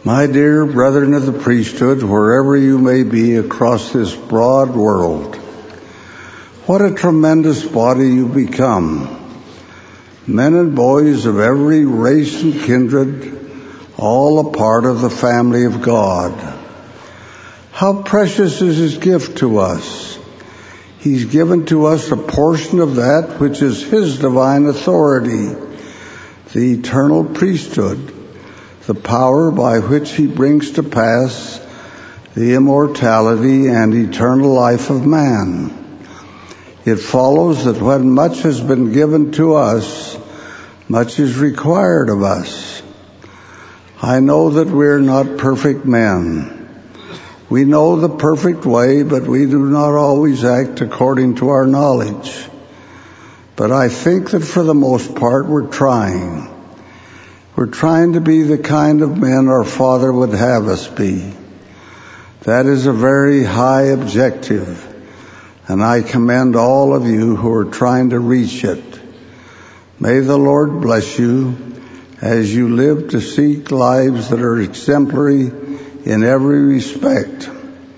My dear brethren of the priesthood, wherever you may be across this broad world, what a tremendous body you become. Men and boys of every race and kindred, all a part of the family of God. How precious is His gift to us. He's given to us a portion of that which is His divine authority, the eternal priesthood, the power by which He brings to pass the immortality and eternal life of man. It follows that when much has been given to us, much is required of us. I know that we're not perfect men. We know the perfect way, but we do not always act according to our knowledge. But I think that for the most part we're trying. We're trying to be the kind of men our Father would have us be. That is a very high objective, and I commend all of you who are trying to reach it. May the Lord bless you as you live to seek lives that are exemplary in every respect.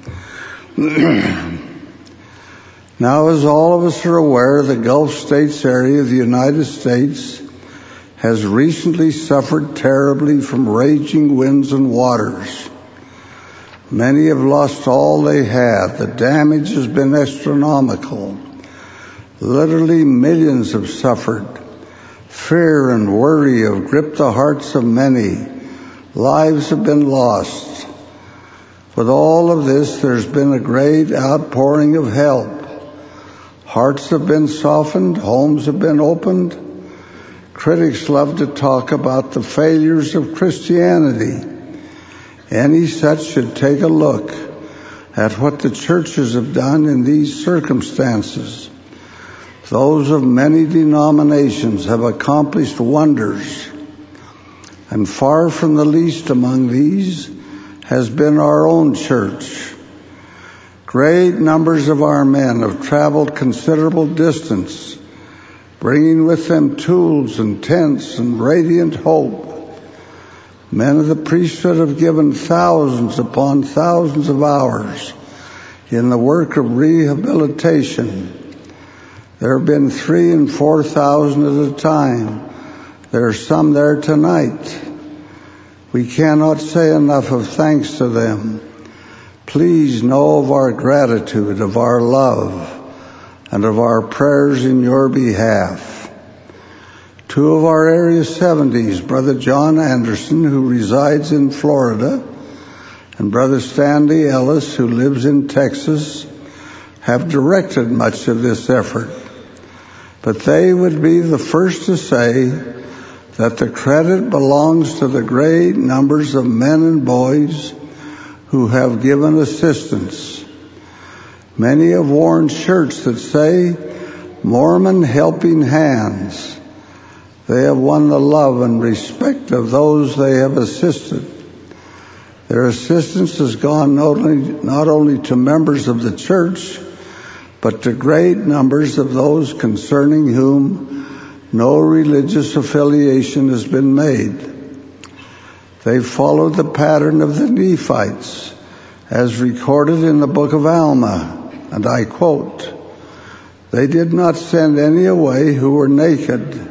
Now, as all of us are aware, the Gulf States area of the United States has recently suffered terribly from raging winds and waters. Many have lost all they had. The damage has been astronomical. Literally millions have suffered. Fear and worry have gripped the hearts of many. Lives have been lost. With all of this, there's been a great outpouring of help. Hearts have been softened. Homes have been opened. Critics love to talk about the failures of Christianity. Any such should take a look at what the churches have done in these circumstances. Those of many denominations have accomplished wonders, and far from the least among these has been our own church. Great numbers of our men have traveled considerable distance, bringing with them tools and tents and radiant hope. Men of the priesthood have given thousands upon thousands of hours in the work of rehabilitation. There have been 3,000 and 4,000 at a time. There are some there tonight. We cannot say enough of thanks to them. Please know of our gratitude, of our love, and of our prayers in your behalf. 2 of our Area 70s, Brother John Anderson, who resides in Florida, and Brother Stanley Ellis, who lives in Texas, have directed much of this effort. But they would be the first to say that the credit belongs to the great numbers of men and boys who have given assistance. Many have worn shirts that say, Mormon Helping Hands. They have won the love and respect of those they have assisted. Their assistance has gone not only to members of the church, but to great numbers of those concerning whom no religious affiliation has been made. They followed the pattern of the Nephites, as recorded in the book of Alma. And I quote, they did not send any away who were naked,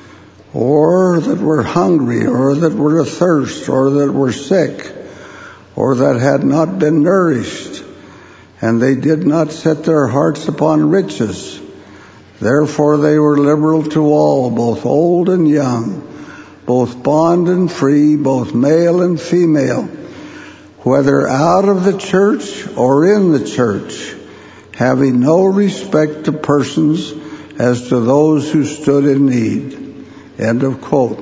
or that were hungry, or that were athirst, or that were sick, or that had not been nourished. And they did not set their hearts upon riches. Therefore they were liberal to all, both old and young, both bond and free, both male and female, whether out of the church or in the church, having no respect to persons as to those who stood in need. End of quote.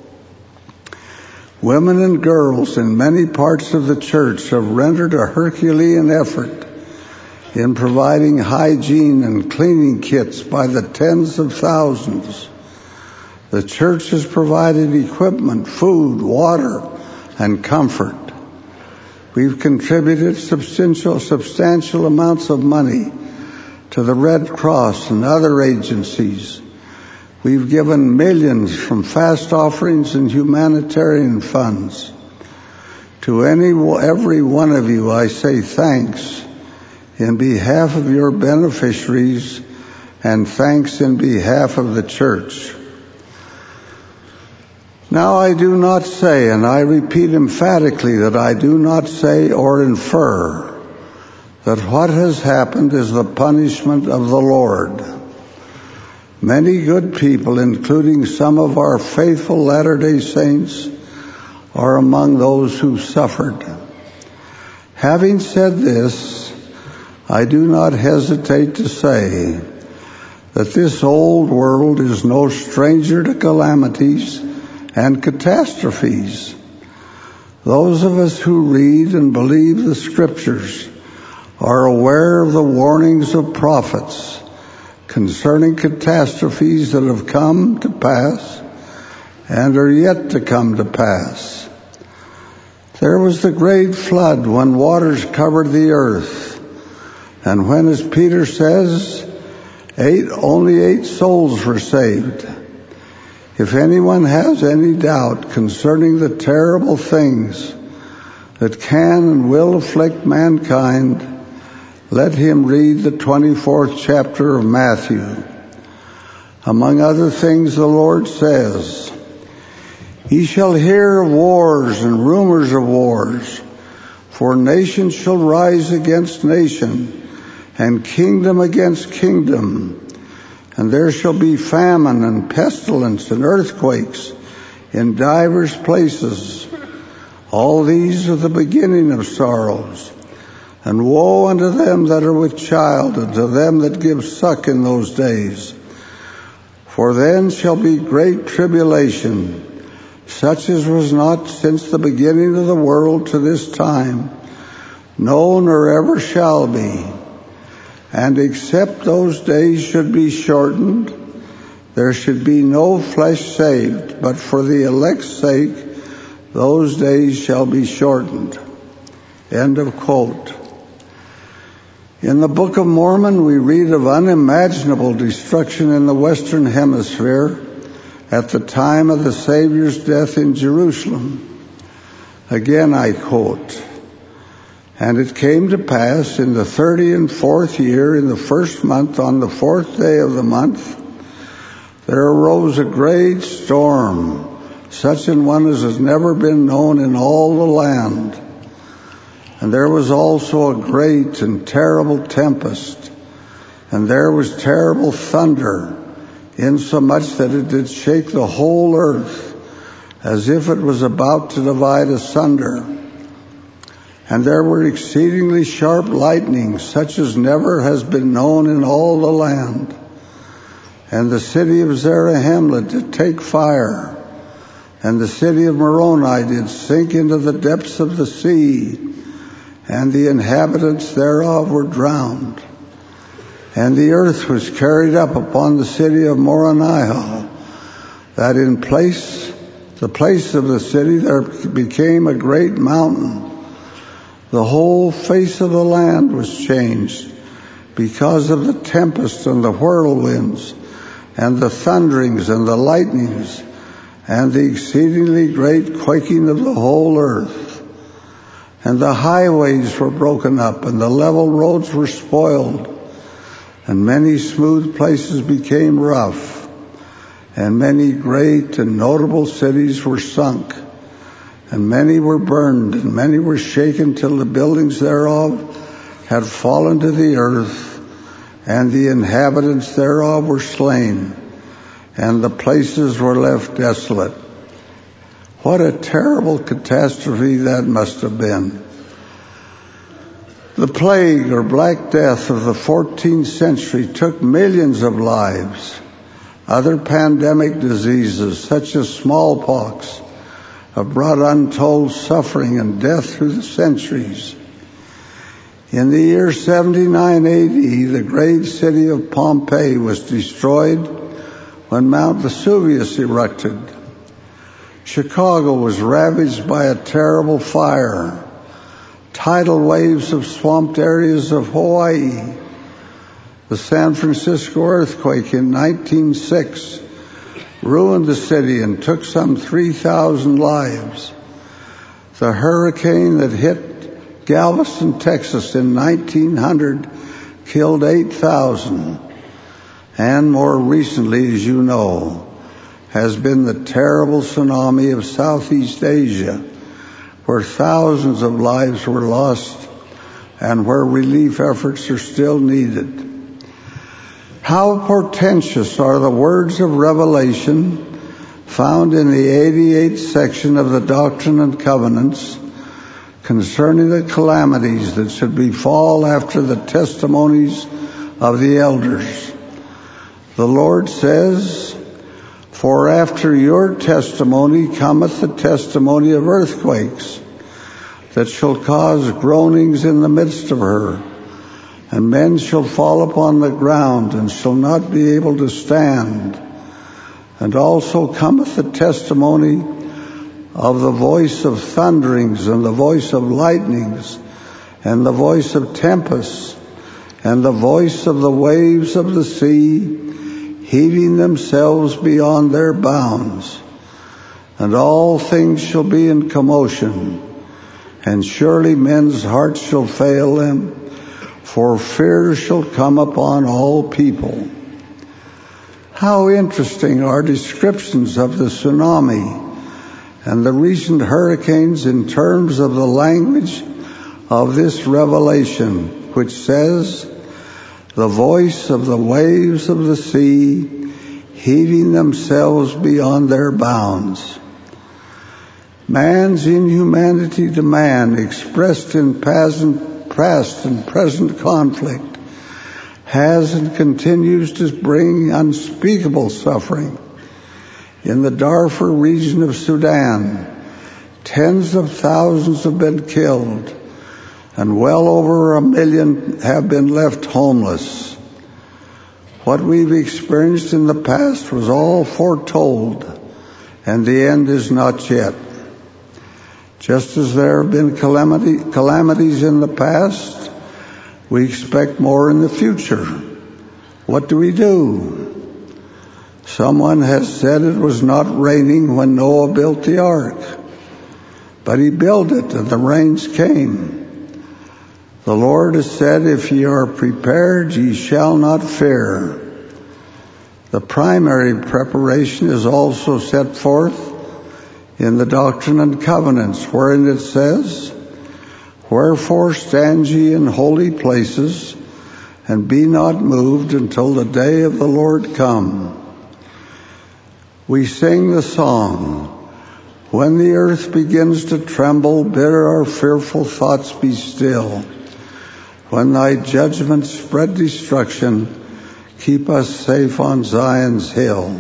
Women and girls in many parts of the church have rendered a Herculean effort in providing hygiene and cleaning kits by the tens of thousands. The church has provided equipment, food, water, and comfort. We've contributed substantial amounts of money to the Red Cross and other agencies. We've given millions from fast offerings and humanitarian funds. To every one of you I say thanks in behalf of your beneficiaries and thanks in behalf of the church. Now I do not say, and I repeat emphatically that I do not say or infer that what has happened is the punishment of the Lord. Many good people, including some of our faithful Latter-day Saints, are among those who suffered. Having said this, I do not hesitate to say that this old world is no stranger to calamities and catastrophes. Those of us who read and believe the Scriptures are aware of the warnings of prophets concerning catastrophes that have come to pass and are yet to come to pass. There was the great flood when waters covered the earth, and when, as Peter says, only 8 souls were saved. If anyone has any doubt concerning the terrible things that can and will afflict mankind, let him read the 24th chapter of Matthew. Among other things, the Lord says, "Ye shall hear of wars and rumors of wars, for nation shall rise against nation, and kingdom against kingdom. And there shall be famine and pestilence and earthquakes in divers places. All these are the beginning of sorrows. And woe unto them that are with child, and to them that give suck in those days. For then shall be great tribulation, such as was not since the beginning of the world to this time, no, nor ever shall be. And except those days should be shortened, there should be no flesh saved, but for the elect's sake, those days shall be shortened." End of quote. In the Book of Mormon, we read of unimaginable destruction in the Western Hemisphere at the time of the Savior's death in Jerusalem. Again I quote, "And it came to pass in the 34th year, in the first month, on the 4th day of the month, there arose a great storm, such an one as has never been known in all the land. And there was also a great and terrible tempest, and there was terrible thunder, insomuch that it did shake the whole earth, as if it was about to divide asunder. And there were exceedingly sharp lightnings, such as never has been known in all the land. And the city of Zarahemla did take fire, and the city of Moroni did sink into the depths of the sea, and the inhabitants thereof were drowned. And the earth was carried up upon the city of Moronihah, that in the place of the city there became a great mountain. The whole face of the land was changed because of the tempest and the whirlwinds and the thunderings and the lightnings and the exceedingly great quaking of the whole earth. And the highways were broken up, and the level roads were spoiled, and many smooth places became rough, and many great and notable cities were sunk, and many were burned, and many were shaken till the buildings thereof had fallen to the earth, and the inhabitants thereof were slain, and the places were left desolate." What a terrible catastrophe that must have been. The plague or Black Death of the 14th century took millions of lives. Other pandemic diseases, such as smallpox, have brought untold suffering and death through the centuries. In the year 79 AD, the great city of Pompeii was destroyed when Mount Vesuvius erupted. Chicago was ravaged by a terrible fire. Tidal waves of swamped areas of Hawaii. The San Francisco earthquake in 1906 ruined the city and took some 3,000 lives. The hurricane that hit Galveston, Texas in 1900 killed 8,000. And more recently, as you know, has been the terrible tsunami of Southeast Asia, where thousands of lives were lost and where relief efforts are still needed. How portentous are the words of Revelation found in the 88th section of the Doctrine and Covenants concerning the calamities that should befall after the testimonies of the elders. The Lord says, "For after your testimony cometh the testimony of earthquakes, that shall cause groanings in the midst of her. And men shall fall upon the ground, and shall not be able to stand. And also cometh the testimony of the voice of thunderings, and the voice of lightnings, and the voice of tempests, and the voice of the waves of the sea, heaving themselves beyond their bounds. And all things shall be in commotion, and surely men's hearts shall fail them, for fear shall come upon all people." How interesting are descriptions of the tsunami and the recent hurricanes in terms of the language of this revelation, which says, "The voice of the waves of the sea, heaving themselves beyond their bounds." Man's inhumanity to man, expressed in past and present conflict, has and continues to bring unspeakable suffering. In the Darfur region of Sudan, tens of thousands have been killed, and well over 1 million have been left homeless. What we've experienced in the past was all foretold, and the end is not yet. Just as there have been calamities in the past, we expect more in the future. What do? Someone has said it was not raining when Noah built the ark, but he built it and the rains came. The Lord has said, "If ye are prepared, ye shall not fear." The primary preparation is also set forth in the Doctrine and Covenants, wherein it says, "Wherefore stand ye in holy places, and be not moved until the day of the Lord come." We sing the song, "When the earth begins to tremble, bid our fearful thoughts be still. When thy judgments spread destruction, keep us safe on Zion's hill."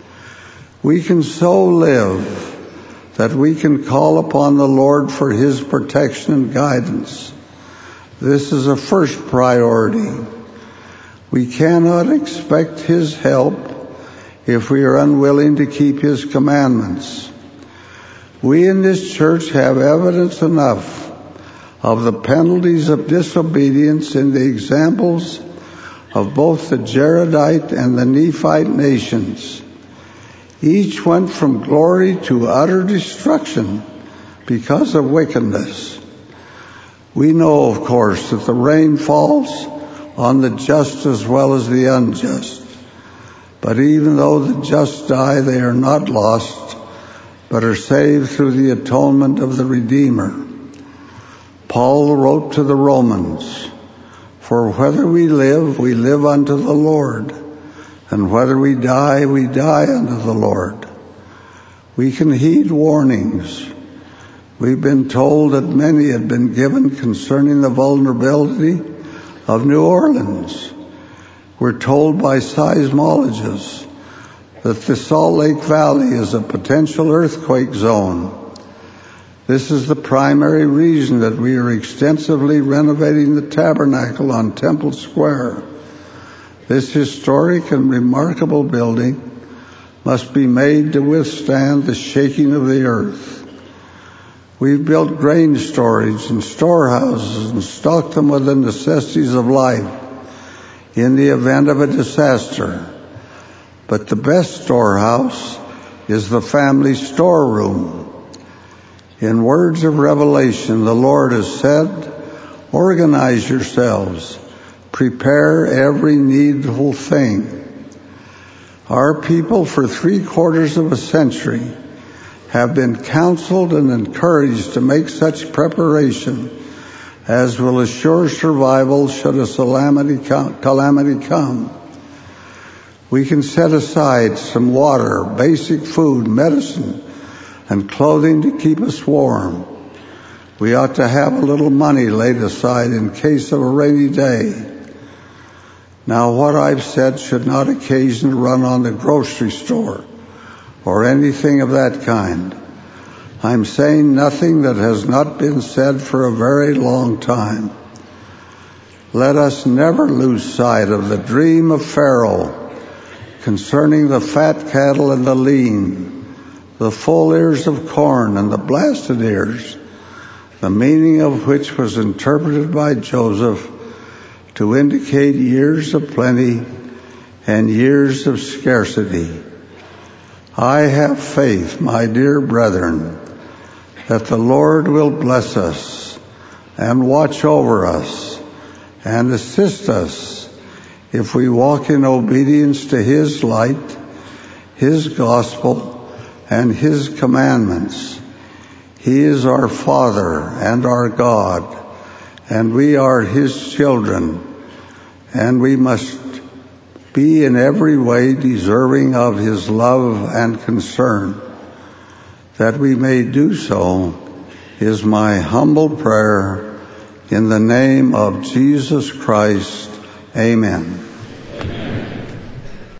We can so live that we can call upon the Lord for His protection and guidance. This is a first priority. We cannot expect His help if we are unwilling to keep His commandments. We in this church have evidence enough of the penalties of disobedience in the examples of both the Jaredite and the Nephite nations. Each went from glory to utter destruction because of wickedness. We know, of course, that the rain falls on the just as well as the unjust. But even though the just die, they are not lost, but are saved through the atonement of the Redeemer. Paul wrote to the Romans, "For whether we live unto the Lord, and whether we die unto the Lord." We can heed warnings. We've been told that many had been given concerning the vulnerability of New Orleans. We're told by seismologists that the Salt Lake Valley is a potential earthquake zone. This is the primary reason that we are extensively renovating the tabernacle on Temple Square. This historic and remarkable building must be made to withstand the shaking of the earth. We've built grain storage and storehouses and stocked them with the necessities of life in the event of a disaster. But the best storehouse is the family storeroom. In words of revelation, the Lord has said, organize yourselves, prepare every needful thing. Our people for 3/4 of a century have been counseled and encouraged to make such preparation as will assure survival should a calamity come. We can set aside some water, basic food, medicine, and clothing to keep us warm. We ought to have a little money laid aside in case of a rainy day. Now, what I've said should not occasion a run on the grocery store or anything of that kind. I'm saying nothing that has not been said for a very long time. Let us never lose sight of the dream of Pharaoh concerning the fat cattle and the lean, the full ears of corn and the blasted ears, the meaning of which was interpreted by Joseph to indicate years of plenty and years of scarcity. I have faith, my dear brethren, that the Lord will bless us and watch over us and assist us if we walk in obedience to His light, His gospel, and His commandments. He is our Father and our God, and we are His children, and we must be in every way deserving of His love and concern. That we may do so is my humble prayer in the name of Jesus Christ. Amen.